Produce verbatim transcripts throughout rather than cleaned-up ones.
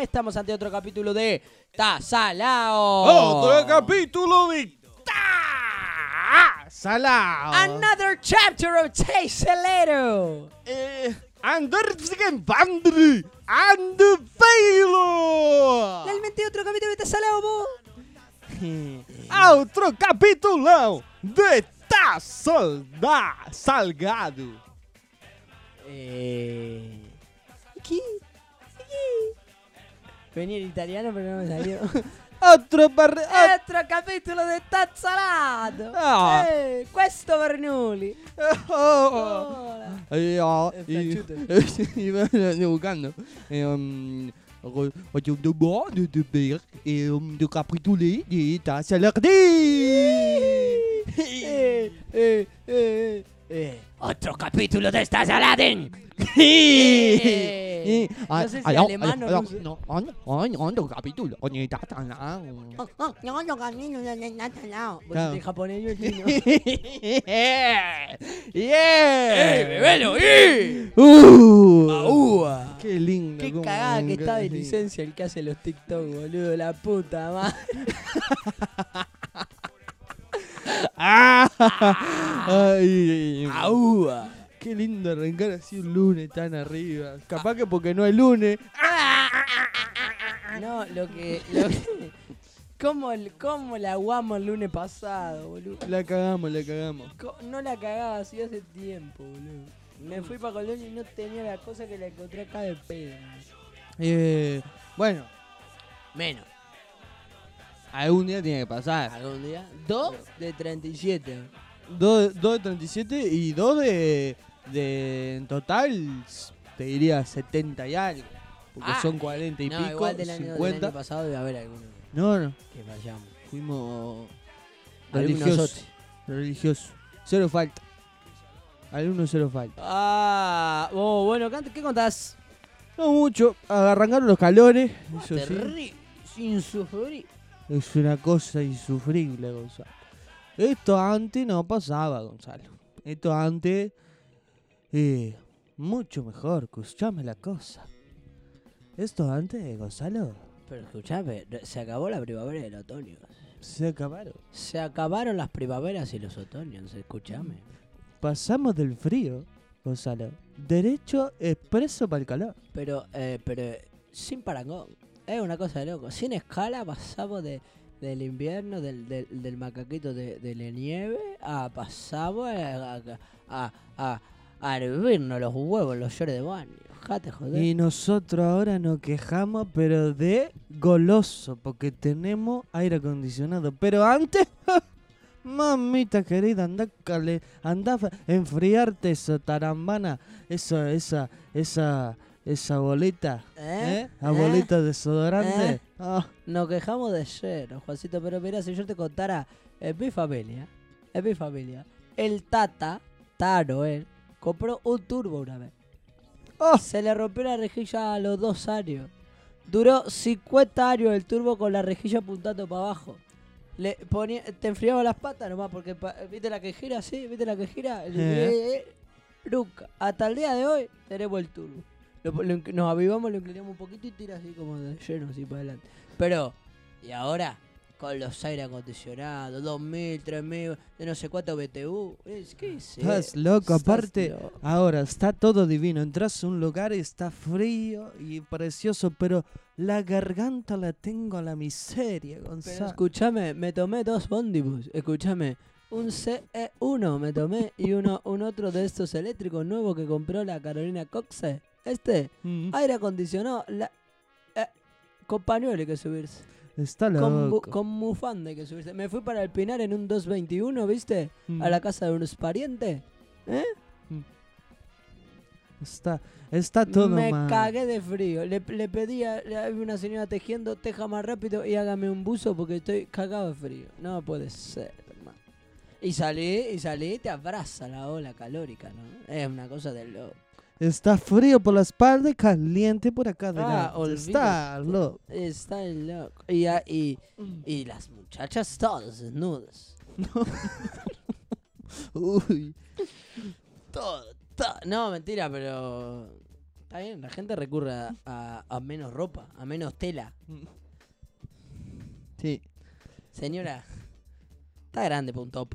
Estamos ante otro capítulo de Ta Salao. Otro capítulo de Ta Salao. Another chapter of Taisalero. Eh, Andersen Bandri and the Failo. Realmente otro capítulo de Ta Salao, po. Outro capítulo de Ta Solda Salgado. Eh... ¿Qué? ¿Qué? Venía en italiano, pero no me salió. Otro par... Altro capitolo del Tazzolato. Ah. Eh, questo Bernoulli. Oh. Ora. Eh, oh, È y- piaciuto. y me ando buscando. Eh, um, ho- Oggi un buon di per e un di capitoli di Ta Salgado. Eh, eh, eh, eh. Otro capítulo de Tazzolaten. Eh, No sé si allora, alemano allora, russo. no, ogni, ogni, ogni capitolo, ogni data, Oh, oh, no, no, camino del Tazzolato. Vos Claro. sos japonés y yo chino. yeah, yeah, bebelo! ¡Eh! uh, ¡Aúa! qué lindo, Qué cómo cagada me que está de encanta. licencia el que hace los TikTok, boludo. La puta madre. Ah, ay, ¡Aúa! qué lindo arrancar así un lunes tan arriba. Capaz que porque no es lunes. No, lo que. Lo que ¿Cómo, el- ¿Cómo la aguamos el lunes pasado, boludo? La cagamos, la cagamos. Co- No la cagaba así hace tiempo, boludo. Me fui para Colonia y no tenía la cosa que la encontré acá de pedo. Eh, bueno, Menos. algún día tiene que pasar. ¿Algún día? Dos de treinta y siete. Dos de treinta y siete y dos de, de. En total, te diría setenta y algo. Porque Ah, son cuarenta y no, pico, igual del año, del cincuenta. año pasado debe haber alguno No, no. que fallamos. Fuimos Alumnos religiosos. Oti. Religiosos. Cero falta. Alumnos cero falta. Ah, oh, bueno, ¿qué qué contás? No mucho. Arrancaron los calores. Eso sí. Terrible, sin sufrir. Es una cosa insufrible, Gonzalo. Esto antes no pasaba, Gonzalo. Esto antes. Eh, mucho mejor. Escuchame la cosa. Esto antes, Gonzalo. Pero escuchame, se acabó la primavera y el otoño. Se acabaron. Se acabaron las primaveras y los otoños, escuchame. Pasamos del frío, Gonzalo. Derecho expreso para el calor. Pero, eh, pero eh, sin parangón. Es una cosa de loco. Sin escala pasamos de, del invierno, del, del, del macaquito de, de la nieve, a pasamos a, a, a, a, a hervirnos los huevos, los llores de baño. Jate, joder. Y nosotros ahora nos quejamos, pero de goloso, porque tenemos aire acondicionado. Pero antes, mamita querida, anda, cale, anda a enfriarte esa tarambana, esa, esa, esa, esa bolita, ¿Eh? ¿eh? La ¿Eh? bolita de desodorante. ¿Eh? Ah, Nos quejamos de lleno, Juancito, pero mira, si yo te contara, en mi familia, en mi familia, el Tata, Tano, él, compró un turbo una vez. oh, Se le rompió la rejilla a los dos años. Duró cincuenta años el turbo con la rejilla apuntando para abajo. Le ponía, te enfriaba las patas nomás, porque pa- viste la que gira así, viste la que gira. El- Eh. eh, eh, nunca. Hasta el día de hoy tenemos el turbo. Lo- lo inc- nos avivamos, lo inclinamos un poquito y tira así como de lleno, así para adelante. Pero, y ahora, con los aire acondicionados, dos mil, tres mil, de no sé cuánto B T U. Es, ¿qué es estás eso? loco, Estás aparte, loco. ahora está todo divino. Entras a un lugar y está frío y precioso, pero la garganta la tengo a la miseria, Pero Gonzalo. escúchame, me tomé dos Bondibus. Escúchame, un C E uno me tomé y uno un otro de estos eléctricos nuevos que compró la Carolina Coxe. Este, Mm, aire acondicionado, la, eh, con pañuelo hay que subirse. está Con, bu- loco. con bufanda hay que subirse. Me fui para el Pinar en un dos veintiuno, ¿viste? Mm, A la casa de unos parientes. ¿Eh? Está, está todo me mal. cagué de frío. Le, le pedí a le- había una señora tejiendo, teja más rápido y hágame un buzo porque estoy cagado de frío. No puede ser, hermano. Y salí, y salí, te abraza la ola calórica, ¿no? Es una cosa de loco. Está frío por la espalda y caliente por acá Ah, adelante. Está olvídate. loco. Está loco. Y, a- y, y las muchachas todas desnudas. Uy. Todo, todo. No, mentira, pero Está bien, la gente recurre a, a, a menos ropa, a menos tela. Sí. Señora, está grande para un top.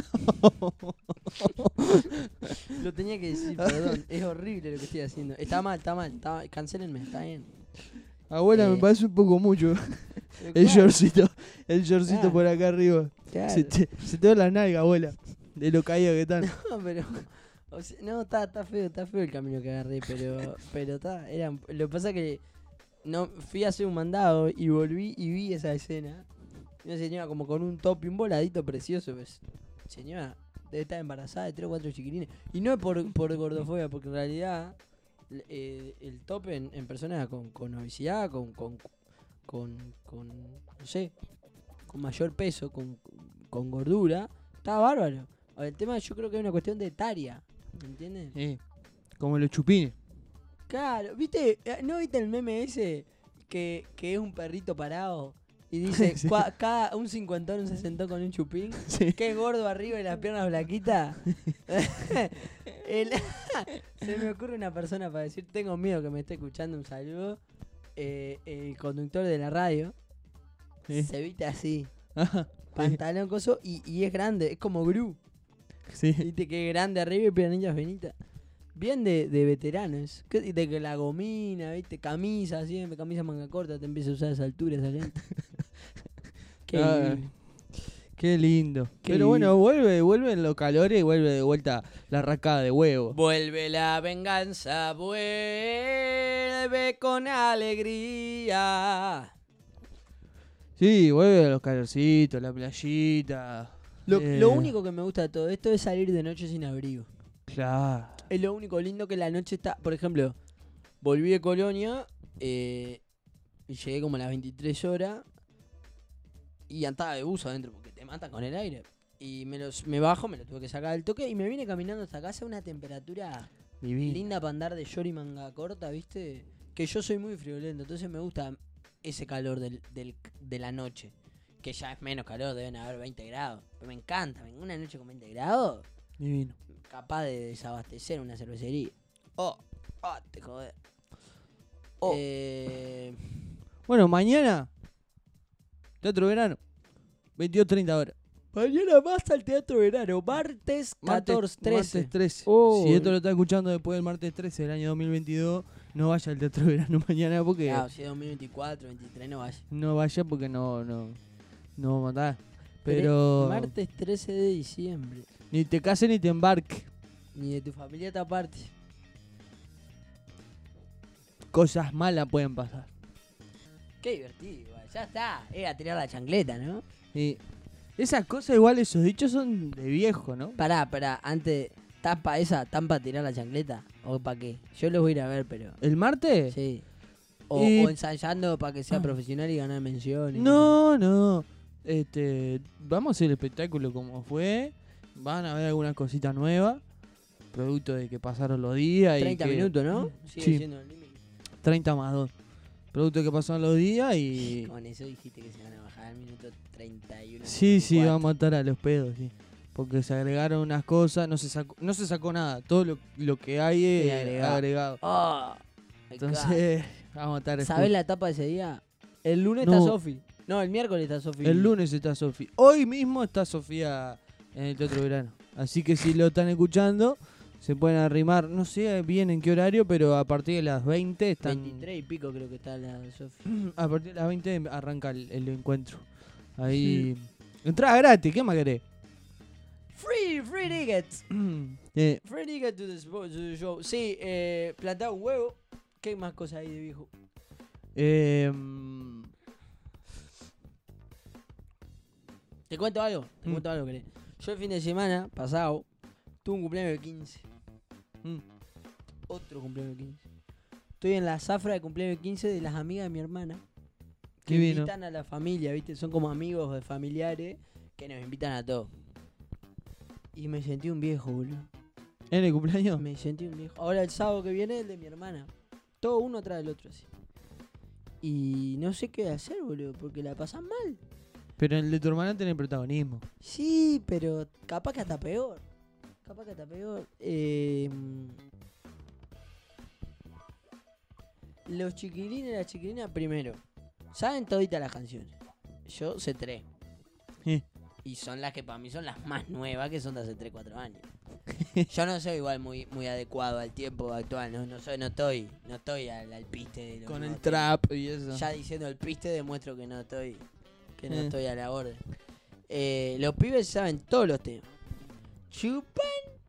Lo tenía que decir, perdón. Es horrible lo que estoy haciendo. Está mal, está mal. Está, cancelenme, está bien. Abuela, Eh, me parece un poco mucho. Pero El claro, shortcito, el shortcito Claro. por acá arriba. claro. Se te, se te ve la nalga, abuela. De lo caído que están. No, pero. O sea, no, está, está feo, está feo el camino que agarré, pero. Pero está. Era, lo que pasa es que. No, fui a hacer un mandado y volví y vi esa escena. Una señora como con un top y un voladito precioso. Pues, señora, debe estar embarazada de tres o cuatro chiquilines. Y no es por, por gordofobia, porque en realidad. Eh, el top en, en personas con, con obesidad, con, con, con, con. No sé. Con mayor peso, con, con gordura. Está bárbaro. Ahora, el tema yo creo que es una cuestión de etaria. ¿Me entiendes? Eh, como los chupines. Claro, ¿viste? Eh, ¿No viste el meme ese que, que es un perrito parado y dice Sí. cua- cada un cincuentón, un sesentón con un chupín? Sí. Que es gordo arriba y las piernas blaquitas. El- Se me ocurre una persona para decir, tengo miedo que me esté escuchando, un saludo. Eh, el conductor de la radio Sí. se viste así, Ajá. pantalón coso y, y es grande, es como Gru. Sí. Viste que es grande arriba y piernillas finitas. Bien de, de veteranos. Que- De que la gomina, viste, camisa, siempre, camisa manga corta, te empieza a usar a esa altura, esa lente. Qué Ah, lindo. Qué lindo. Qué Pero bueno, lindo. vuelve, vuelven los calores y vuelve de vuelta la rascada de huevo. Vuelve la venganza, vuelve con alegría. Sí, vuelve los calorcitos, la playita. Lo, Eh, lo único que me gusta de todo esto es salir de noche sin abrigo. Claro. Es lo único lindo que la noche está. Por ejemplo, volví de Colonia eh, y llegué como a las veintitrés horas y andaba de buzo adentro porque te matan con el aire. Y me, los, me bajo, me lo tuve que sacar del toque y me vine caminando hasta casa a una temperatura Divino. linda para andar de short y manga corta, ¿viste? Que yo soy muy friolento, entonces me gusta ese calor del, del- de la noche. Que ya es menos calor, deben haber veinte grados. Pero me encanta, una noche con veinte grados, Divino. capaz de desabastecer una cervecería. Oh, oh, te joder. Oh. Eh, Bueno, mañana, Teatro Verano, veintidós treinta horas. mañana basta el Teatro Verano, martes Martes- catorce, trece. Martes trece. Oh. Si esto lo está escuchando después del martes trece del año dos mil veintidós, no vaya al Teatro Verano mañana porque Claro, si es dos mil veinticuatro, veintitrés no vaya. no vaya porque no, no, no va a matar. Pero Martes trece de diciembre. ni te cases ni te embarques. Ni de tu familia te aparte. Cosas malas pueden pasar. Qué divertido, igual. Ya está. Era tirar la chancleta, ¿no? Y esas cosas igual, esos dichos son de viejo, ¿no? Pará, pará. Antes, ¿tampa esa? ¿Tampa tirar la chancleta? ¿O para qué? Yo los voy a ir a ver, pero... ¿El martes? Sí. O, Y- o ensayando para que sea profesional y ganar menciones. No, no. Este, vamos a hacer el espectáculo como fue. Van a ver algunas cositas nuevas. Producto de que pasaron los días. y treinta que- minutos, ¿no? Sigue Sí. siendo el límite. treinta más dos. Producto de que pasaron los días y... Con eso dijiste que se van a bajar al minuto treinta y uno. Sí, sí, veinticuatro. va a matar a los pedos, sí. Porque se agregaron unas cosas, no se sacó, no se sacó nada. Todo lo, lo que hay es Sí, agregado. agregado. Oh, my God. Entonces, va a matar a ¿Sabés la etapa de ese día? El lunes No. está Sofi. No, el miércoles está Sofi. El lunes está Sofía. Hoy mismo está Sofía en el Teatro Verano. Así que si lo están escuchando, se pueden arrimar. No sé bien en qué horario, pero a partir de las veinte están. veintitrés y pico creo que está la de Sofi. A partir de las veinte arranca el, el encuentro. Ahí. Entrada gratis, ¿qué más querés? Free, free tickets. Eh, Free tickets to the, spo- to the show. Sí, eh, plantar un huevo. ¿Qué más cosas hay de viejo? eh, ¿Te cuento algo? Te Mm. cuento algo, querés. Yo el fin de semana pasado tuve un cumpleaños de quince. mm, Otro cumpleaños de quince. Estoy en la zafra de cumpleaños de quince de las amigas de mi hermana. Que Qué vino. invitan a la familia, ¿viste? Son como amigos de familiares que nos invitan a todos. Y me sentí un viejo, boludo. ¿En el cumpleaños? Me sentí un viejo. Ahora el sábado que viene el de mi hermana. Todo uno atrás del otro así. Y no sé qué hacer, boludo, porque la pasan mal. Pero el de tu hermana tiene protagonismo. Sí, pero capaz que hasta peor. Capaz que hasta peor. Eh, Los chiquilines y las chiquilinas, primero, saben toditas las canciones. Yo sé tres. Sí. Y son las que para mí son las más nuevas, que son de hace tres, cuatro años. Yo no soy igual muy muy adecuado al tiempo actual, no, no soy, no estoy, no estoy al, al piste de lo Con que el no trap y eso. estoy. Ya diciendo el piste demuestro que no estoy, que no Eh. estoy a la orden. Eh, los pibes saben todos los temas. Chupan,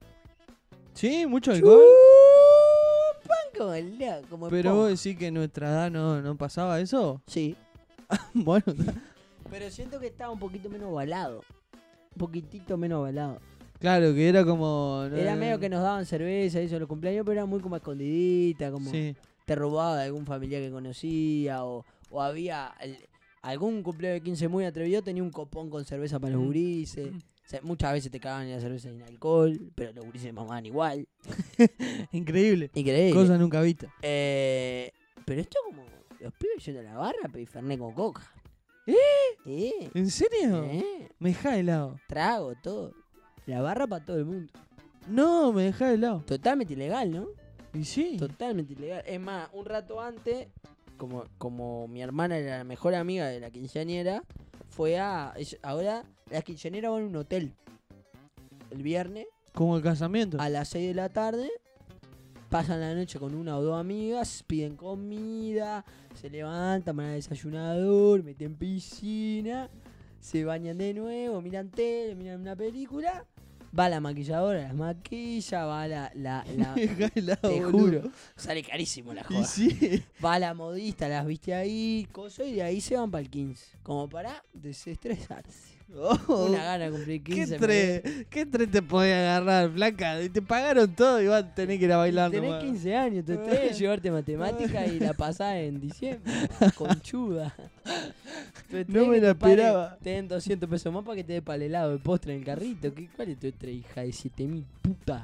Sí, mucho alcohol. chupan como el la- como Pero esponja. vos decís que en nuestra edad no, no pasaba eso. Sí, Bueno, pero siento que estaba un poquito menos balado. Un poquitito menos balado. claro, que era como... no, Era medio que nos daban cerveza y eso en los cumpleaños, pero era muy como escondidita, como Sí. te robaba de algún familiar que conocía, o, o había el- algún cumpleaños de quince muy atrevido, tenía un copón con cerveza para los Mm. gurises. O sea, muchas veces te cagaban en la cerveza sin alcohol, pero los gurises mamaban igual. Increíble. Increíble. Cosa nunca vista. Eh, pero esto como los pibes yendo a la barra, pedí Fernet con coca. ¿Eh? ¿Eh? ¿En serio? ¿Eh? Me deja helado. Trago, todo. La barra para todo el mundo. No, me deja helado. Totalmente ilegal, ¿no? ¿Y sí? Totalmente ilegal. Es más, un rato antes, como, como mi hermana era la mejor amiga de la quinceañera, fue a... ella- Ahora las quinceañeras van a un hotel. El viernes, Como el casamiento. a las seis de la tarde, pasan la noche con una o dos amigas, piden comida, se levantan, van al desayunador, meten piscina, se bañan de nuevo, miran tele, miran una película. Va la maquilladora, las maquilla, va la... la, la Me deja helado, te boludo. juro, sale carísimo la ¿Y joda. sí? Va la modista, las viste ahí, coso, y de ahí se van para el quince. Como para desestresarse. Oh, Una gana de cumplir ¿Qué quince. tres? ¿Qué tres te podés agarrar, flaca? Te pagaron todo y vas a tener que ir a bailar Tenés nomás. quince años, te tenés que llevarte matemática y la pasás en diciembre. Conchuda. Tu estrés No me que la tu padre esperaba. Te den doscientos pesos más para que te dé para el helado de postre en el carrito. ¿Qué, ¿Cuál es tu estrés, hija de siete mil puta?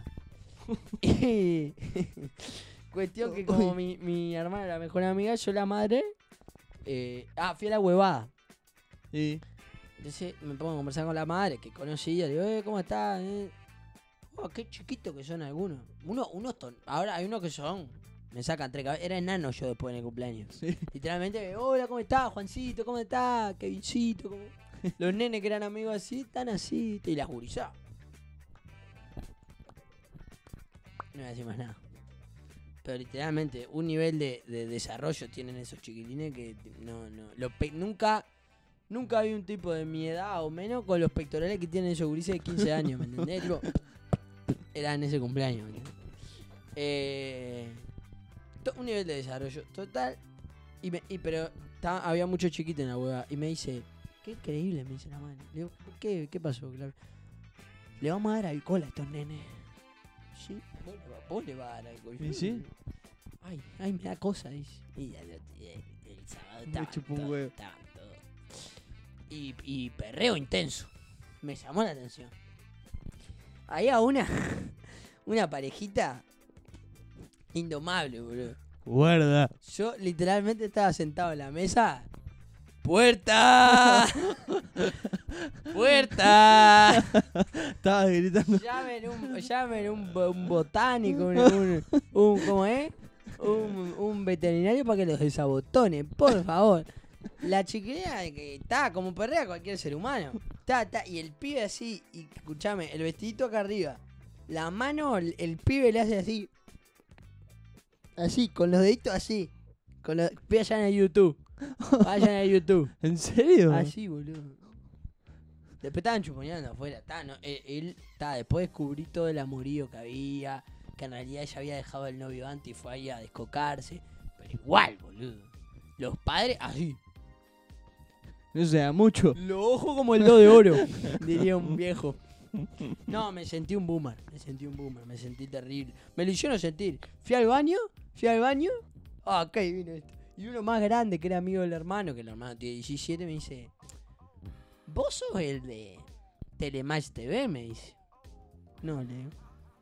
Cuestión que como mi, mi hermana era la mejor amiga, yo la madre... eh, ah, fui a la huevada. Sí. Entonces me pongo a conversar con la madre que conocía, le digo, eh, ¿cómo estás? Eh? Oh, qué chiquitos que son algunos. Uno, unos ton... Ahora hay unos que son, me sacan tres cabezas. Era enano yo después en el cumpleaños. Sí. Literalmente, hola, ¿cómo estás, Juancito? ¿Cómo estás? Kevincito, ¿cómo? Los nenes que eran amigos así, están así, y las gurizadas. No voy a decir más nada. Pero literalmente, un nivel de, de desarrollo tienen esos chiquilines que no, no. Los pe- nunca, nunca vi un tipo de mi edad o menos con los pectorales que tienen esos gurises de quince años, ¿me entendés? Tipo, era en ese cumpleaños, ¿me entendés? Eh, to- un nivel de desarrollo total. Y me, y, pero ta- había mucho chiquito en la hueva. Y me dice, qué increíble, me dice la madre. Le digo, ¿qué, qué pasó? Claro. Le vamos a dar alcohol a estos nenes. Sí, vos le, va- vos le vas a dar alcohol. ¿Y sí? Ay, ay, me da cosa, dice. Y ya lo- el, el sábado Me estaban chupó un todos, huevo. estaban todos. Y, y perreo intenso. Me llamó la atención. Había una, una parejita indomable, boludo. Guarda. Yo literalmente estaba sentado en la mesa. ¡Puerta! ¡Puerta! Estaba gritando. Llamen un, llamen un, bo- un botánico, un, un, un- ¿cómo es? Un, un veterinario para que los desabotone, por favor. La chiquilina que está como perrea cualquier ser humano. Está, está, y el pibe así, y escuchame, el vestidito acá arriba. La mano, el, el pibe le hace así. Así, con los deditos así. Con los, vayan a YouTube. Vayan a YouTube. ¿En serio? Así, boludo. Después estaban chuponeando afuera. Está, no, él, él está, después descubrí todo el amorío que había. Que en realidad ella había dejado el novio antes y fue ahí a descocarse. Pero igual, boludo. Los padres, así. No sea mucho. Los ojos como el do de oro, diría un viejo. No, me sentí un boomer. Me sentí un boomer. Me sentí terrible. Me lo hicieron sentir. Fui al baño. Fui al baño. Ah, ok, vino esto. Y uno más grande que era amigo del hermano, que el hermano tiene diecisiete, me dice: ¿vos sos el de Telematch T V? Me dice. No, le digo.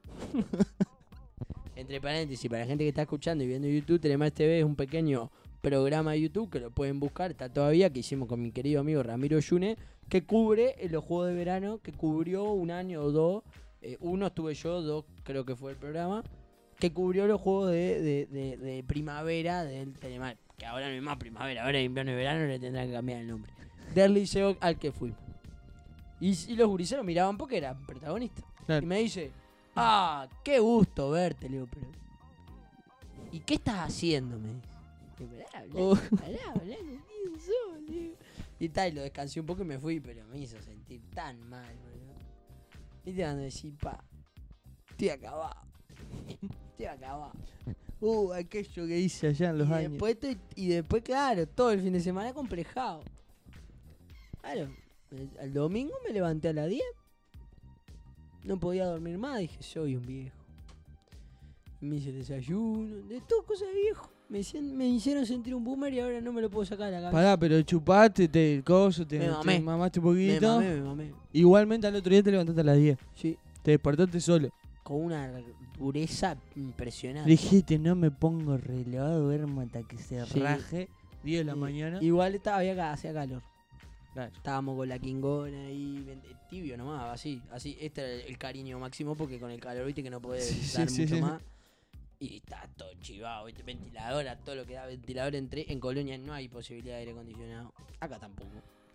Entre paréntesis, para la gente que está escuchando y viendo YouTube, Telematch T V es un pequeño programa de YouTube que lo pueden buscar, está todavía, que hicimos con mi querido amigo Ramiro Yune, que cubre eh, los juegos de verano, que cubrió un año o dos. Eh, uno estuve yo, dos creo que fue el programa. que cubrió los juegos de, de, de, de primavera del Telemar. Que ahora no es más primavera, ahora es invierno y verano, le tendrán que cambiar el nombre. Del liceo al que fui. Y, y los guriseros miraban porque era protagonista. Claro. Y me dice, ah, qué gusto verte, le digo, pero... ¿Y qué estás haciendo? Me dice. Digo, pará, hablá, Oh. pará, hablá, ¿quién sos? Le digo. Y tal, y lo descansé un poco y me fui, pero me hizo sentir tan mal, boludo. Y te van a decir, pa, estoy acabado. Estoy acabado. Uh, aquello que hice allá en los y años. Después estoy, y después, claro, todo el fin de semana complejado. Claro, el, el domingo me levanté a las diez. No podía dormir más, dije, soy un viejo. Y me hice el desayuno, de todo cosas de viejo. Me, hicieron- me hicieron sentir un boomer y ahora no me lo puedo sacar de la cabeza. Pará, pero chupaste, te, el coso, te, Me te mamé. mamaste un Me poquito. mamé, me mamé. Igualmente al otro día te levantaste a las diez. Sí, Te despertaste solo. con una dureza impresionante. Dijiste, no me pongo reloj, duermo hasta que se Sí. raje. diez de la Sí. mañana. Igual estaba, había, ca- hacía calor. Claro. Estábamos con la quingona ahí, ven- tibio nomás, así. así Este era el, el cariño máximo porque con el calor, viste, que no podés Sí, sí, dar sí, mucho sí. más. Y está todo chivado, ¿viste? Ventiladora, todo lo que da ventilador. Entre, en Colonia no hay posibilidad de aire acondicionado. Acá tampoco.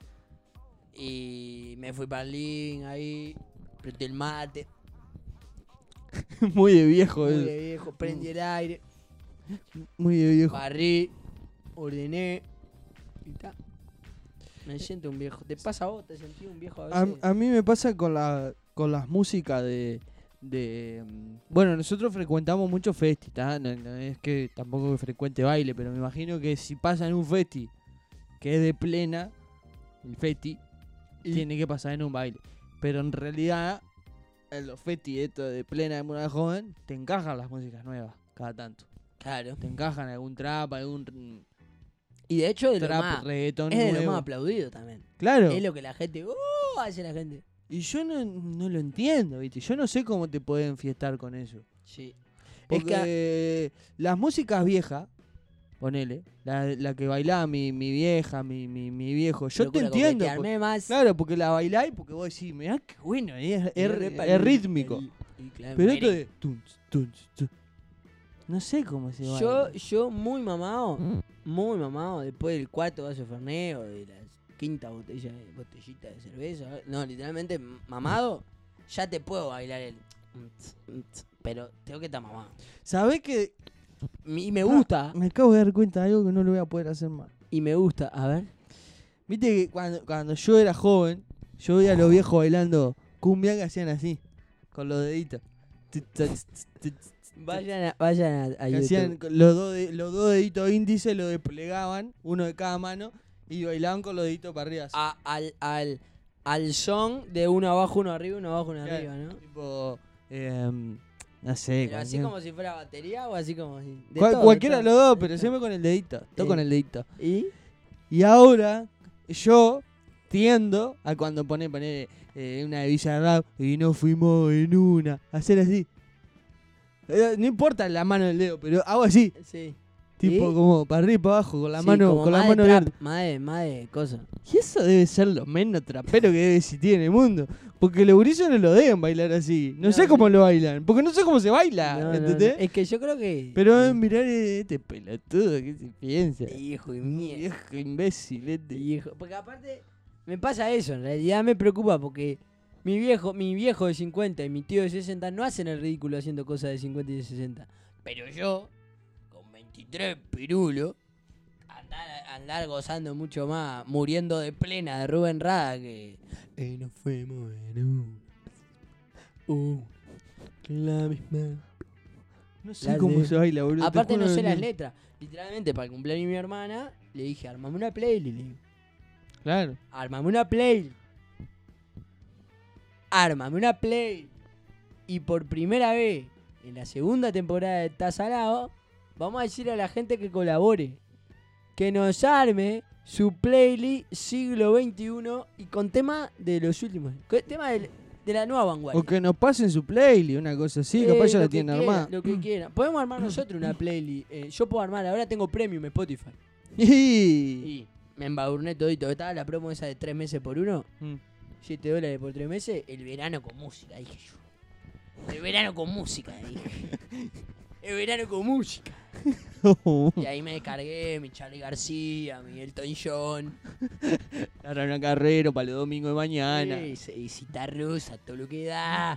Y me fui para el living ahí, prendí el mate, Muy de viejo, muy eso. de viejo, prendí el aire, Muy de viejo. barrí, ordené y ta. Me siento un viejo. ¿Te pasa a vos? ¿Te sentís un viejo a A, veces? a mí me pasa con la con las músicas de, de mm, bueno, nosotros frecuentamos mucho festi, ¿tá? No, no es que tampoco que frecuente baile, pero me imagino que si pasa en un festi que es de plena, el festi Y- tiene que pasar en un baile. Pero en realidad, en los festi estos de plena de Muralla Joven, te encajan las músicas nuevas cada tanto. Claro. Te encajan algún trap, algún mm, Y de hecho, de lo trap, más, reggaetón es de lo nuevo. más aplaudido también. Claro. Es lo que la gente, ¡uh! Hace la gente. Y yo no, no lo entiendo, ¿viste? Yo no sé cómo te pueden fiestar con eso. Sí. Porque Es que, las músicas viejas, ponele, la, la que bailaba mi, mi vieja, mi, mi, mi viejo, yo locura, te entiendo. coquetearme po- más. Claro, porque la bailáis porque vos decís, mirá qué bueno, es, es, Y es repa el- rítmico. el- y claro, Pero esto merengue. de... tunch, tunch, tunch, no sé cómo se Yo, baila. yo muy mamado, muy mamado, después del cuarto vaso de Fernet o de la quinta botella de, botellita de cerveza, no, literalmente mamado, ya te puedo bailar el... Pero tengo que estar mamado. ¿Sabés que Y me gusta, me acabo de dar cuenta de algo que no lo voy a poder hacer más? y me gusta, a ver. Viste que cuando, cuando yo era joven, yo veía a los viejos bailando cumbia que hacían así, con los deditos. Vayan a, vayan a, a Que YouTube. hacían con los dos, de- los dos deditos índices, lo desplegaban, uno de cada mano, y bailaban con los deditos para arriba. así. A- al, al, al son de uno abajo, uno arriba, uno abajo, uno Claro, arriba, ¿no? Tipo, em, no sé. Pero así cualquier- como si fuera batería o así como si... de cual- todo, de cualquiera de todo, los dos, de pero todo. siempre con el dedito. Todo Eh. con el dedito. ¿Y? Y ahora, yo tiendo a cuando pone, pone eh, una de Villarrap y nos fuimos en una, hacer así. Eh, No importa la mano del dedo, pero hago así. Sí. Tipo ¿Y? como para arriba y para abajo, con la Sí, mano, como con la más de mano trap, abierta. Más de, más de cosas. Y eso debe ser lo menos trapero que debe existir en el mundo. Porque los gurises no lo deben bailar así. No, No, sé cómo sí. lo bailan. Porque no sé cómo se baila, No, no, ¿entendés? no. Es que yo creo que... Pero eh, mirar este pelotudo, ¿qué se piensa? Hijo de mierda. Viejo imbécil, este. Hijo. Porque aparte, me pasa eso. En realidad me preocupa porque mi viejo, mi viejo de cincuenta y mi tío de sesenta no hacen el ridículo haciendo cosas de cincuenta y de sesenta. Pero yo, con veintitrés pirulos, andar, andar gozando mucho más, muriendo de plena de Rubén Rada que... Y nos fuimos en un... Uh, la misma... No sé La cómo de- se baila, boludo. te Aparte no juro sé que las letras. Literalmente, para el cumpleaños de mi hermana, le dije, armame una playlist. le digo. Claro. Armame una playlist. Armame una playlist. Y por primera vez, en la segunda temporada de Tazalado, vamos a decirle a la gente que colabore. Que nos arme su playlist siglo veintiuno y con temas de los últimos. con Temas de, de la nueva vanguardia. O que nos pasen su playlist, una cosa así, Eh, capaz ya lo la que tienen quiera, armada. Lo que quieran. Podemos armar nosotros una playlist. Eh, yo puedo armar, ahora tengo premium en Spotify. Y... Y me embadurné todito. Estaba la promo esa de tres meses por uno. Mm. siete dólares por tres meses. El verano con música, dije yo. El verano con música, dije. Es verano con música. Y ahí me descargué mi Charly García, mi Elton John. La Rana Carrero para los domingos de mañana. Eh, y Cita Rosa, todo lo que da.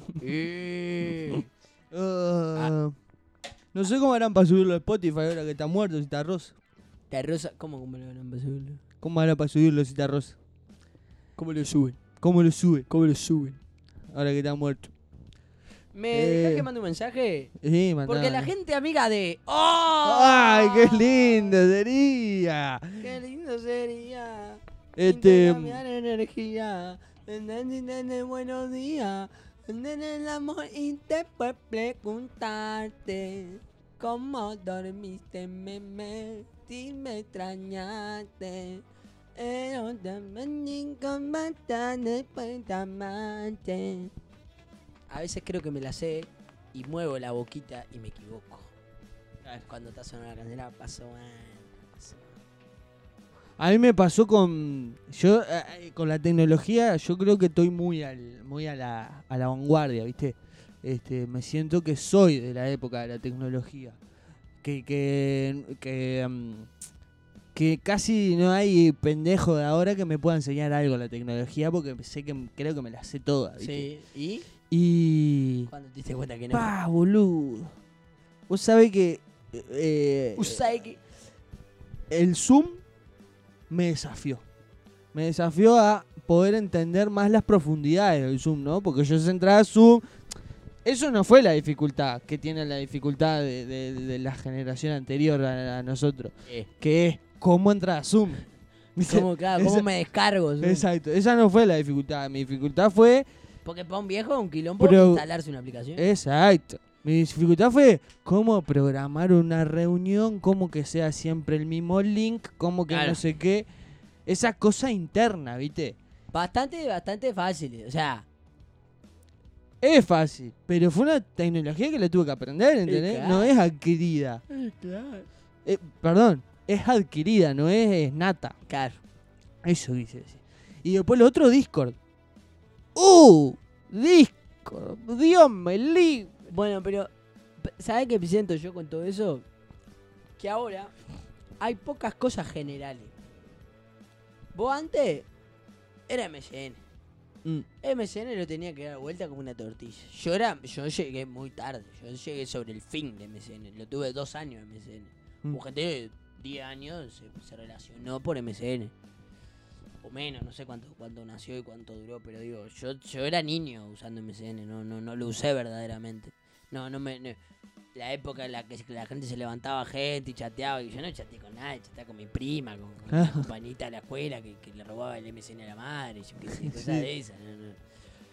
eh. Ah, no sé cómo harán para subirlo a Spotify ahora que está muerto Cita Rosa. La Rosa, ¿cómo, cómo lo van a subirlo? ¿Cómo harán para subirlo Cita Rosa? ¿Cómo lo suben? ¿Cómo lo sube? ¿Cómo lo suben? Ahora que está muerto. ¿Me Eh. dejás que mande un mensaje? Sí, mandá, Porque la mandá. gente amiga de... ¡Oh! ¡Ay, qué lindo sería! ¡Qué lindo sería! Este. Intercambiar energía. Nene, buenos días. Nene, el amor y después preguntarte cómo dormiste, meme, si me extrañaste. Pero también con bastante después de amarte. A veces creo que me la sé y muevo la boquita y me equivoco. Cuando está sonando la canción, la paso mal. paso mal. A mí me pasó con. Yo, eh, con la tecnología, yo creo que estoy muy al, muy a la, a la vanguardia, ¿viste? Este, me siento que soy de la época de la tecnología. Que, que, que, um, que casi no hay pendejo de ahora que me pueda enseñar algo de la tecnología porque sé que creo que me la sé toda, ¿viste? Sí, ¿y? Y. ¿Cuándo te diste cuenta que no? Pa, boludo. Vos sabés que. Eh, ¿Usai que? el Zoom me desafió. Me desafió a poder entender más las profundidades del Zoom, ¿no? Porque yo entraba a Zoom. Eso no fue la dificultad que tiene la dificultad de, de- de la generación anterior a, a nosotros. Eh, Que es cómo entrar a Zoom. ¿Viste? ¿Cómo, claro, ¿cómo Esa- me descargo? Zoom? Exacto. Esa no fue la dificultad. Mi dificultad fue. Porque para un viejo es un quilombo Pero- instalarse una aplicación. Exacto. Mi dificultad fue cómo programar una reunión, cómo que sea siempre el mismo link, cómo que Claro. no sé qué. Esa cosa interna, ¿viste? Bastante, bastante fácil. O sea, Es fácil, pero fue una tecnología que le tuve que aprender, ¿entendés? claro. No es adquirida. claro. Eh, perdón, es adquirida, no es, es nata. Claro. Eso quise decir. Y después lo otro, Discord. ¡Uh! Discord. Dios me libre. Bueno, pero, ¿sabes qué siento yo con todo eso? Que ahora hay pocas cosas generales. Vos antes era M S N. Mm, M S N lo tenía que dar vuelta como una tortilla. Yo era, yo llegué muy tarde. Yo llegué sobre el fin de M S N. Lo tuve dos años M S N. mm. Hubo gente de diez años se, se relacionó por M S N. O menos, no sé cuánto, cuánto nació y cuánto duró, pero digo, yo, yo era niño usando M S N, no, no, no lo usé verdaderamente. No, no me. No, la época en la que la gente se levantaba gente y chateaba, y yo no chateé con nadie, chateaba con mi prima, con, con una compañita de la escuela que, que le robaba el M S N a la madre, yo qué sé, cosas Sí. de esas. No, no.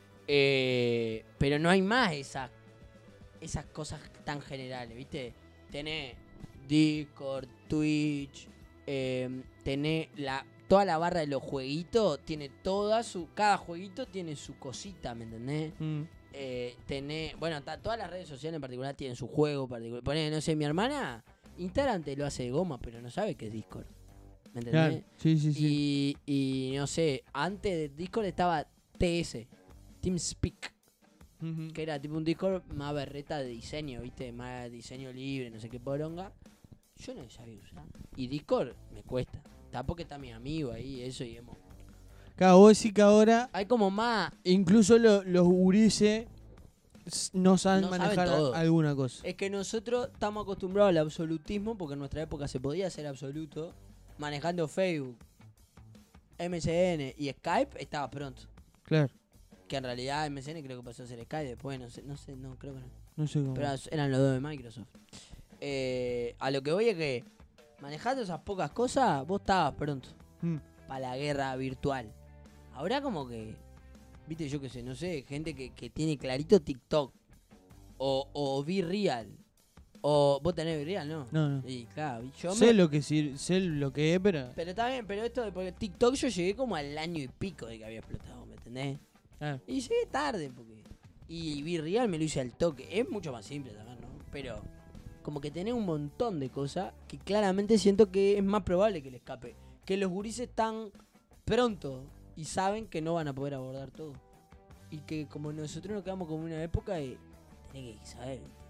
Eh, pero no hay más esas, esas cosas tan generales, ¿viste? Tenés Discord, Twitch, eh, tenés la, toda la barra de los jueguitos, tiene toda su, cada jueguito tiene su cosita, ¿me entendés? Mm. Eh, tenés, bueno, ta- todas las redes sociales en particular tienen su juego particular. Poné, no sé, mi hermana, Instagram te lo hace de goma, pero no sabe qué es Discord. ¿Me entendés? Claro, sí, sí, sí. Y, y no sé, antes de Discord estaba T S, TeamSpeak, Ujú. que era tipo un Discord más berreta de diseño, ¿viste? Más diseño libre, no sé qué poronga. Yo no sabía usar. Y Discord me cuesta. Tampoco está mi amigo ahí, eso y hemos. Claro, vos decís que ahora Hay como más. incluso lo- los gurises s- no saben No saben manejar todo. alguna cosa. Es que nosotros estamos acostumbrados al absolutismo porque en nuestra época se podía hacer absoluto. Manejando Facebook, M S N y Skype estaba pronto. Claro, Que en realidad M S N creo que pasó a ser Skype después, no sé, no sé, no creo que no. no sé cómo. Pero eran los dos de Microsoft. Eh, a lo que voy es que manejando esas pocas cosas, vos estabas pronto Mm. para la guerra virtual. Ahora como que, viste, yo qué sé, no sé, gente que, que tiene clarito TikTok. O, o Be Real. O vos tenés Be Real, ¿no? No, no. Y claro, yo Sé me... lo que sir- sé lo que es, pero. Pero está bien, pero esto de porque TikTok yo llegué como al año y pico de que había explotado, ¿me entendés? Ah, Y llegué tarde porque... Y Be Real me lo hice al toque. Es mucho más simple también, ¿no? Pero como que tenés un montón de cosas que claramente siento que es más probable que le escape. Que los gurises están pronto y saben que no van a poder abordar todo. Y que como nosotros nos quedamos como en una época de... Tenés que saber, ¿viste?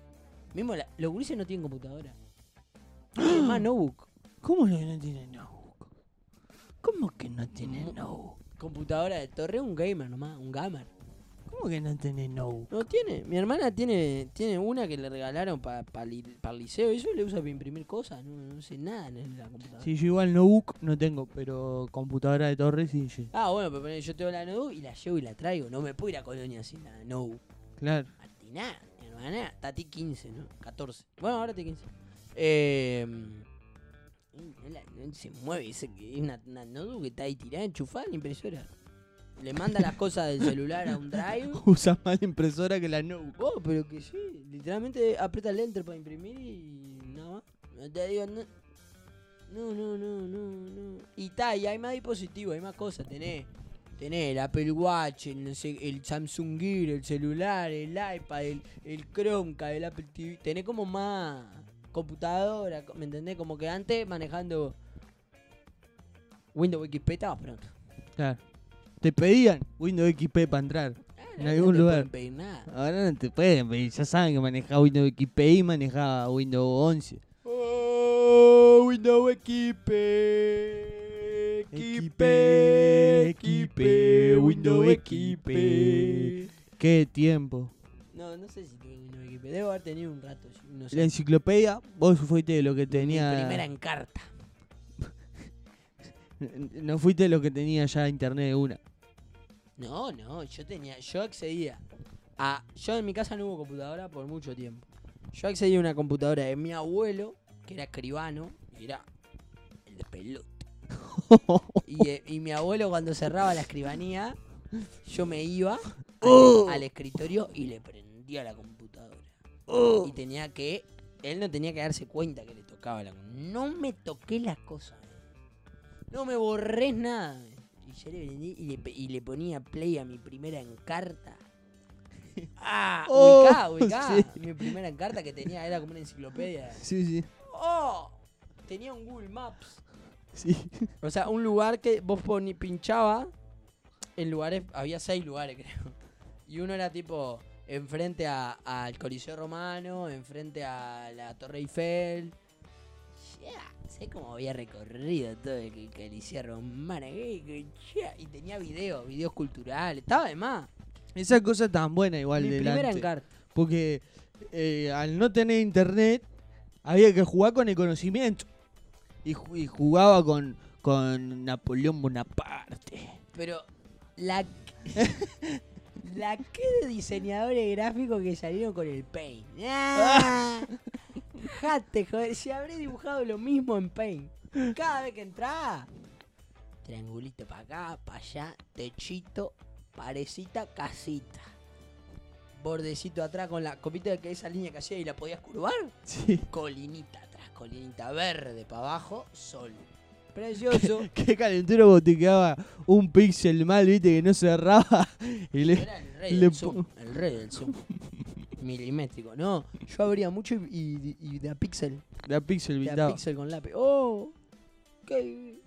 Mismo la- los gurises no tienen computadora. Es más notebook. ¿Cómo que no tiene notebook? ¿Cómo que no tiene Mu- notebook? Computadora de torre, un gamer nomás, un gamer. ¿Cómo que no tiene notebook? No tiene. Mi hermana tiene tiene una que le regalaron para pa, li- pa el liceo. Eso le usa para imprimir cosas. No, no sé nada en la computadora. Sí, yo igual notebook no tengo, pero computadora de torre sí, sí. Ah, bueno, pero ponele, yo tengo la notebook y la llevo y la traigo. No me puedo ir a Colonia sin la notebook. Claro. Martina, mi hermana, Tati quince, ¿no? catorce. Bueno, ahora tiene quince. Eh, no la- no se mueve, dice que es una, una notebook que está ahí tirada, enchufada en la impresora. Le manda las cosas del celular a un drive. Usa más la impresora que la notebook. Oh, pero que sí, literalmente aprieta el enter para imprimir y nada más. No te digo, no. No, no, no, no, no. Y ta, y hay más dispositivos, hay más cosas. Tenés, tenés el Apple Watch, el, no sé, el Samsung Gear, el celular, el iPad, el, el Chromecast, el Apple T V. Tenés como más computadora, ¿me entendés? Como que antes manejando Windows X P estabas pronto. Claro. Te pedían Windows X P para entrar Ah, en no, algún no te lugar. pueden pedir nada. Ahora no te pueden pedir. Ya saben que manejaba Windows X P y manejaba Windows once. Oh, Windows X P. X P, X P, Windows X P. Qué tiempo. No, no sé si tuve Windows X P. Debo haber tenido un rato. No sé. La enciclopedia, vos fuiste de lo que Mi tenía. primera encarta. No fuiste de lo que tenía ya internet de una. No, no, yo tenía, yo accedía a, yo en mi casa no hubo computadora por mucho tiempo. Yo accedía a una computadora de mi abuelo, que era escribano, y era el de pelote. Y, eh, y mi abuelo cuando cerraba la escribanía, yo me iba al, Oh. al escritorio y le prendía la computadora. Oh. Y tenía que, él no tenía que darse cuenta que le tocaba la computadora. No me toqué las cosas. No me borré nada. Y yo le prendí y le, pe- y le ponía play a mi primera encarta. Ah, Oh, ubicá, ubicá. sí. Mi primera encarta que tenía era como una enciclopedia. Sí, sí. ¡Oh! Tenía un Google Maps. Sí. O sea, un lugar que vos poni, pinchabas en lugares, había seis lugares creo. Y uno era tipo enfrente a- al Coliseo Romano, enfrente a la Torre Eiffel. Ya, sé cómo había recorrido todo el Coliseo Romano. eh, que ya, Y tenía videos, videos culturales. Estaba de más. Esa cosa tan buena igual Mi delante. primera encarta. Porque eh, al no tener internet, había que jugar con el conocimiento. Y, ju- y jugaba con, con Napoleón Bonaparte. Pero la la que de diseñadores gráficos que salieron con el Paint. ¡Ah! Jate, joder, si habré dibujado lo mismo en Paint. Cada vez que entraba, triangulito para acá, para allá, techito, parecita, casita. Bordecito atrás con la copita de que esa línea que hacía y la podías curvar. Sí. Colinita atrás, colinita verde para abajo, sol. Precioso. Qué calentura vos te quedaba un píxel mal, viste, que no cerraba. Y le, Era el rey le del po- zoom, el rey del zoom. Milimétrico. No, yo abría mucho y, y, y de a píxel. la píxel De a pintaba. píxel con lápiz. ¡Oh! ¡Qué!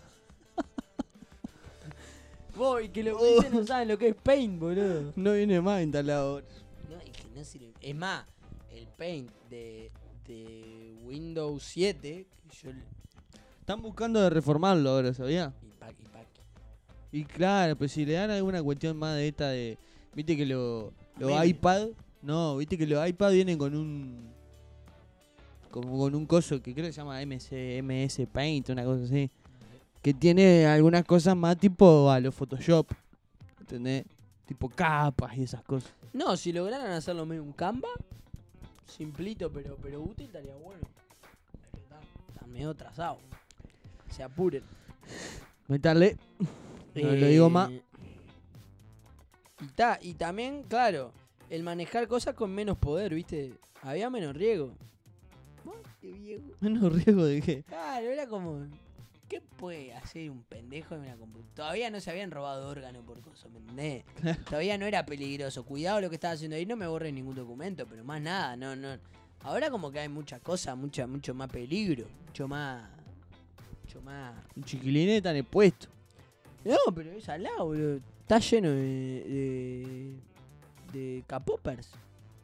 Vos, y que los gurises no saben lo que es Paint, boludo. No viene más instalado ahora. No, es que no sirve. Es más, el Paint de, de Windows siete, que yo... Están buscando de reformarlo ahora, ¿sabía? Y pa, y pa, Y claro, pues si le dan alguna cuestión más de esta de... Viste que lo- los Meme. iPad... No, viste que los iPad vienen con un... Como con un coso que creo que se llama M S, M S Paint, una cosa así. Que tiene algunas cosas más tipo a los Photoshop. ¿Entendés? Tipo capas y esas cosas. No, si lograran hacerlo medio un Canva, simplito pero, pero útil, estaría bueno. Pero está, está medio trazado. Se apuren. Meterle. No lo digo más. Eh, Y, ta, y también, claro, el manejar cosas con menos poder, ¿viste? Había menos riesgo. ¿Vos, qué viejo? Menos riesgo de que... Claro, era como... ¿Qué puede hacer un pendejo en una computadora? Todavía no se habían robado órganos por cosas, ¿me entendés? Todavía no era peligroso. Cuidado lo que estaba haciendo ahí, no me borré ningún documento, pero más nada, no, no. Ahora como que hay muchas cosas, mucha, mucho más peligro, mucho más... Mucho más... Un chiquilineta en el puesto. No, pero es al lado, boludo. Está lleno de... de, de capopers.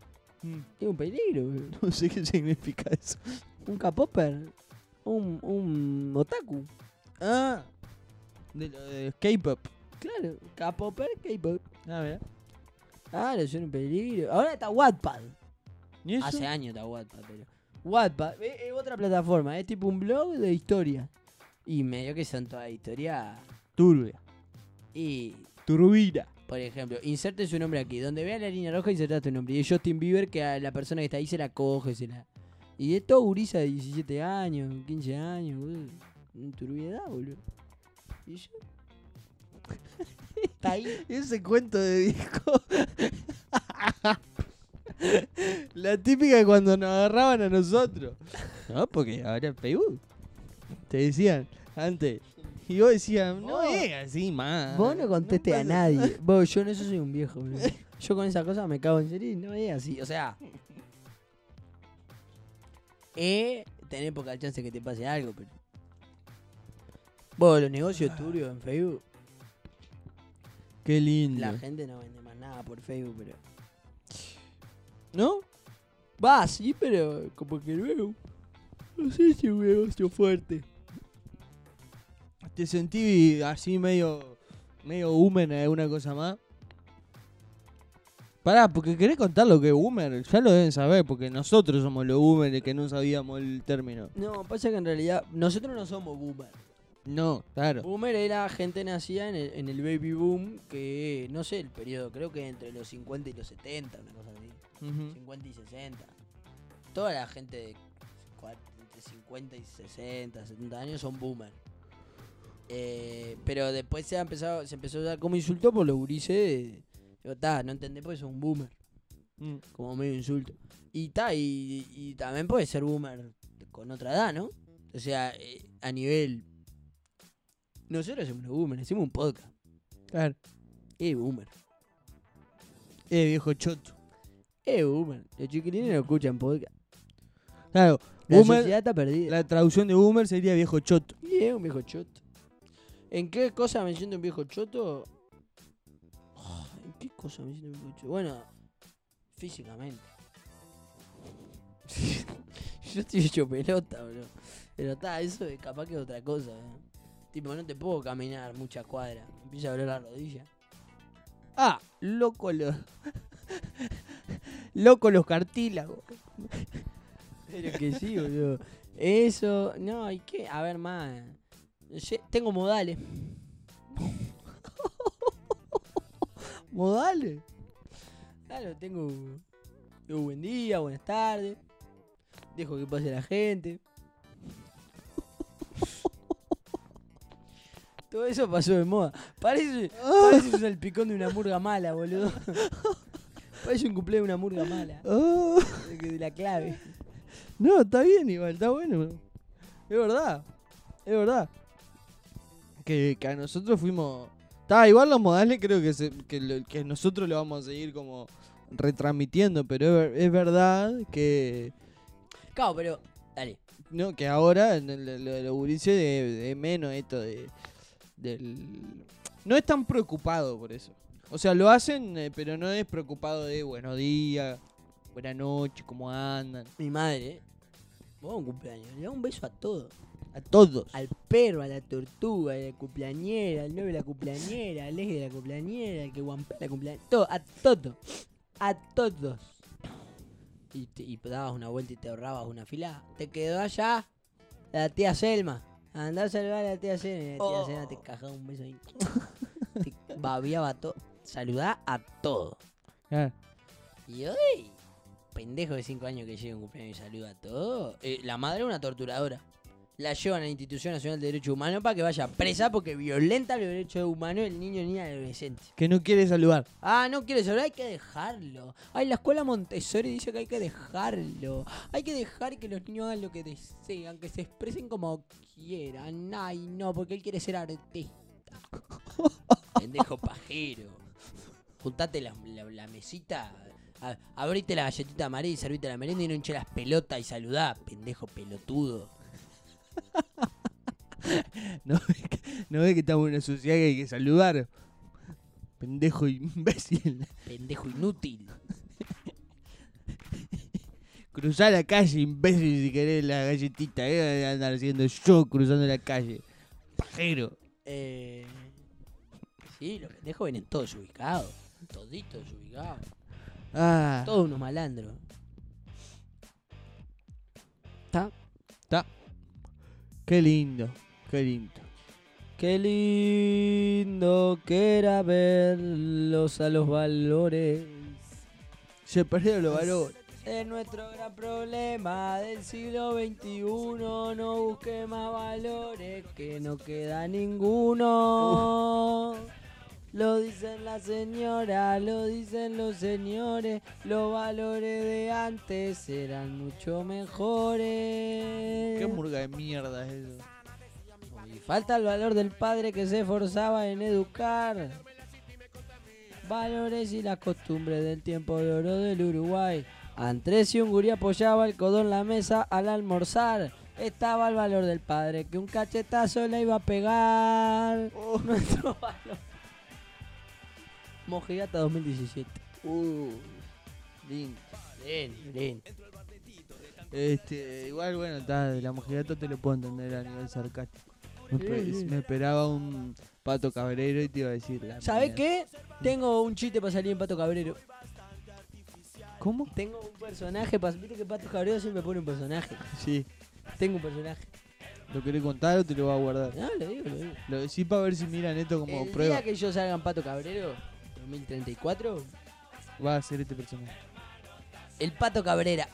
Mm. Es un peligro, boludo. No sé qué significa eso. Un K-popper. Un, un otaku. Ah, de lo de K-pop. Claro, K-popper, K-pop. A ver. Ah, no son un peligro. Ahora está Wattpad. ¿Y eso? Hace años está Wattpad, pero. Wattpad es, es otra plataforma, es tipo un blog de historia. Y medio que son todas historias. Turbia. Y, Turbina. por ejemplo, inserte su nombre aquí. Donde vea la línea roja, inserta tu nombre. Y es Justin Bieber, que a la persona que está ahí se la coge, se la. Y es todo gurisa de diecisiete años, quince años, boludo. Una turbiedad, boludo. Y yo. Está ahí. Ese cuento de viejo. La típica de cuando nos agarraban a nosotros. No, porque ahora en Facebook te decían antes. Y vos decías, no Vos- es así más. Vos no conteste a pasa- nadie. Vos, yo en eso soy un viejo, boludo. Yo con esa cosa me cago en serio y no es así. O sea. Eh, tenés poca chance que te pase algo, pero. Vos, los negocios turbios en Facebook. Qué lindo. La gente no vende más nada por Facebook, pero. ¿No? Va, sí, pero como que luego. No sé si es un negocio fuerte. Te sentí así medio. medio boomer en alguna cosa más. Pará, porque querés contar lo que es boomer. Ya lo deben saber, porque nosotros somos los boomers que no sabíamos el término. No, pasa que en realidad nosotros no somos boomer. No, claro. Boomer era gente nacida en el, en el baby boom, que no sé el periodo, creo que entre los cincuenta y los setenta, una cosa así. Ujú. cincuenta y sesenta. Toda la gente de cua- entre cincuenta y sesenta, setenta años son boomer. Eh, pero después se ha empezado, se empezó a usar como insulto por los gurises. Digo, ta, no entendés porque sos un boomer. Mm. Como medio insulto. Y ta, y, y también puede ser boomer con otra edad, ¿no? O sea, eh, a nivel. Nosotros somos los boomers, hicimos un podcast. Claro. Eh, boomer. Eh, viejo choto. Eh, boomer. Los chiquilines no escuchan podcast. Claro. La Boomer, sociedad está perdida. la traducción de boomer sería viejo choto. Y es un viejo choto. ¿En qué cosa me siento un viejo choto? Oh, ¿En qué cosa me siento un viejo choto? Bueno, físicamente. Yo estoy hecho pelota, bro. Pero está, eso es capaz que es otra cosa. ¿eh? Tipo, no te puedo caminar muchas cuadras. Me empieza a doler la rodilla. Ah, loco los. loco los cartílagos. Pero que sí, boludo. Eso, no, ¿y qué? A ver, más. No sé, tengo modales. ¿Modales? Claro, tengo. Digo buen día, buenas tardes. Dejo que pase la gente. Todo eso pasó de moda. Parece, parece un salpicón de una murga mala, boludo. Parece un cumpleaños de una murga mala. Oh. De, que- de la clave. No, está bien igual, está bueno. Es verdad. Es verdad. Que, que a nosotros fuimos. Está igual los modales, creo que, se- que, lo- que nosotros lo vamos a seguir como retransmitiendo, pero es, ver- es verdad que. Claro, pero. Dale. No, que ahora en el- lo de los gurises de, de menos esto de. Del, no es tan preocupado por eso. O sea, lo hacen, eh, pero no es preocupado de buenos días, buenas noches, cómo andan. Mi madre, ¿eh? Vos un cumpleaños. Le da un beso a todos. A todos. Al perro, a la tortuga, a la cumpleañera, al novio de la cumpleañera, al eje de la cumpleañera, al que guampea la cumpleañera. Todo, a todos. A todos. Y, te, y dabas una vuelta y te ahorrabas una fila. Te quedó allá la tía Selma. Andá a saludar a la tía Selma. Y la tía Oh. Selma te cajaba un beso ahí. Te babiaba todo. Saludá a todo. Ah, Y hoy, pendejo de cinco años que llega un cumpleaños y saluda a todo. Eh, la madre es una torturadora. La llevan a la Institución Nacional de Derechos Humanos para que vaya presa porque violenta los derechos humanos del niño, niña y adolescente. que no quiere saludar. Ah, no quiere saludar, hay que dejarlo. Ay, la escuela Montessori dice que hay que dejarlo. Hay que dejar que los niños hagan lo que desean, que se expresen como quieran. Ay, no, porque él quiere ser artista. Pendejo pajero. Juntate la, la, la mesita, a- abrite la galletita amarilla y servite la merienda y no hinche las pelotas y saludá, pendejo pelotudo. No ve que, no ve que estamos en una sociedad que hay que saludar. Pendejo imbécil. Pendejo inútil. Cruzá la calle, imbécil, si querés la galletita. ¿Eh? Andar haciendo yo cruzando la calle. Pajero. Eh, sí, los pendejos vienen todos ubicados. Toditos ubicados. Ah. Todos unos malandros. ¿Está? Está. Qué lindo, qué lindo. Qué lindo que era verlos a los valores. Se perdieron los valores. Es nuestro gran problema del siglo veintiuno. No busque más valores, que no queda ninguno. Uh. Lo dicen las señoras, lo dicen los señores. Los valores de antes eran mucho mejores. Qué murga de mierda es eso. Y falta el valor del padre que se esforzaba en educar. Valores y las costumbres del tiempo de oro del Uruguay. Andrés y Unguri apoyaba el codo en la mesa al almorzar. Estaba el valor del padre que un cachetazo le iba a pegar. Oh. Nuestro valor. Mojigata dos mil diecisiete. Uh, lindo. Bien, bien. Este, igual, bueno, está, de la mojigata te lo puedo entender a nivel sarcástico. Me, sí. me esperaba un Pato Cabrero y te iba a decir la ¿sabés qué? Tengo un chiste para salir en Pato Cabrero. ¿Cómo? Tengo un personaje, para... viste que Pato Cabrero siempre pone un personaje. Sí. Tengo un personaje. ¿Lo querés contar o te lo vas a guardar? No, lo digo, lo digo. Lo decís para ver si miran esto como el prueba. El día que yo salga en Pato Cabrero, dos mil treinta y cuatro, va a ser este personaje. El Pato Cabrera.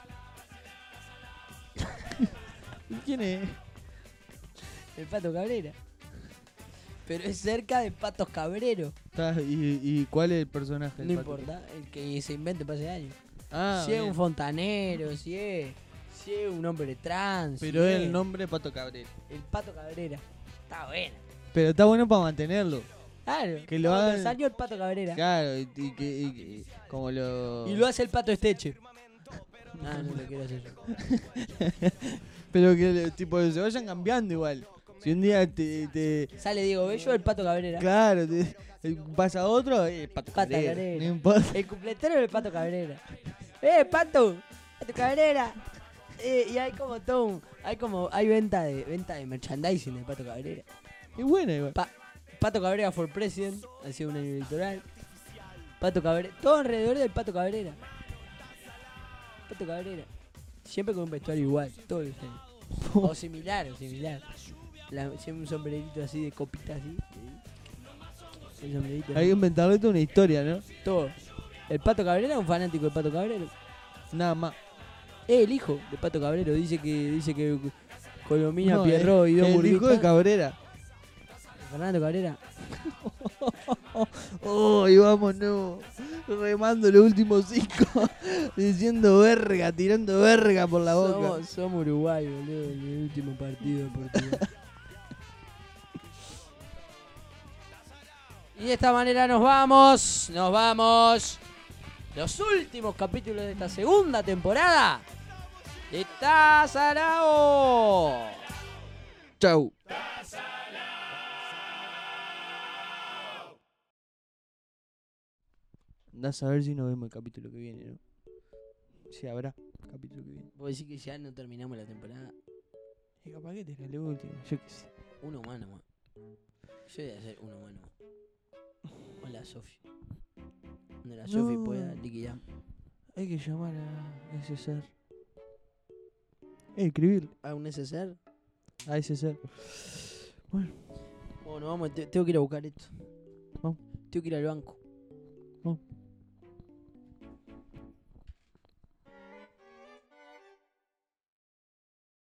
¿Quién es? El Pato Cabrera. Pero es cerca de Patos Cabrero. ¿Y, ¿Y cuál es el personaje? No importa, el que se invente para ese año. Ah, si bien. Es un fontanero, si es, si es un hombre trans. Pero si es el es nombre Pato Cabrera. El Pato Cabrera. Está bueno. Pero está bueno para mantenerlo. Claro. Que lo hagan. Salió el Pato Cabrera. Claro, y, y, y, y como lo. Y lo hace el Pato Esteche. No, no lo quiero hacer yo. Pero que tipo se vayan cambiando igual. Si un día te, te... sale Diego Bello, el Pato Cabrera. Claro, te, pasa otro, el Pato Cabrera. Cabrera. No importa. El cumpletero es el Pato Cabrera. ¡Eh, Pato! ¡Pato Cabrera! Eh, y hay como todo un, hay como hay venta de venta de merchandising del Pato Cabrera. Es buena igual. Pa, Pato Cabrera for President, ha sido un año electoral. Pato Cabrera, todo alrededor del Pato Cabrera. Pato Cabrera. Siempre con un vestuario igual, todos los años. O similar, o similar. La, siempre un sombrerito así de copita así. El sombrerito. Hay que inventarle toda una historia, ¿no? Todo. El Pato Cabrera es un fanático del Pato Cabrero. Nada más. Es el hijo de Pato Cabrero. Dice que dice que Colomina, no, Pierrot y Don el Burguita. hijo de Cabrera. Fernando Cabrera. Oh, y vámonos. Remando los últimos cinco. Diciendo verga, tirando verga por la boca. Somos, somos Uruguay, boludo. En el último partido de Portugal. Y de esta manera nos vamos. Nos vamos. Los últimos capítulos de esta segunda temporada de Tazarao. Chau. Andás a ver si nos vemos el capítulo que viene, ¿no? Si habrá capítulo que viene. ¿Vos decís que ya no terminamos la temporada? Y capaz que te el último, yo qué sé. Uno más nomás. Yo voy a hacer uno más nomás. Hola, Sofi. Donde la Sofi No. pueda liquidar. Hay que llamar a ese ser. Eh, escribir ¿A un S S R? a ese ser. Bueno, Bueno, vamos, te- tengo que ir a buscar esto. Vamos. Tengo que ir al banco. vamos.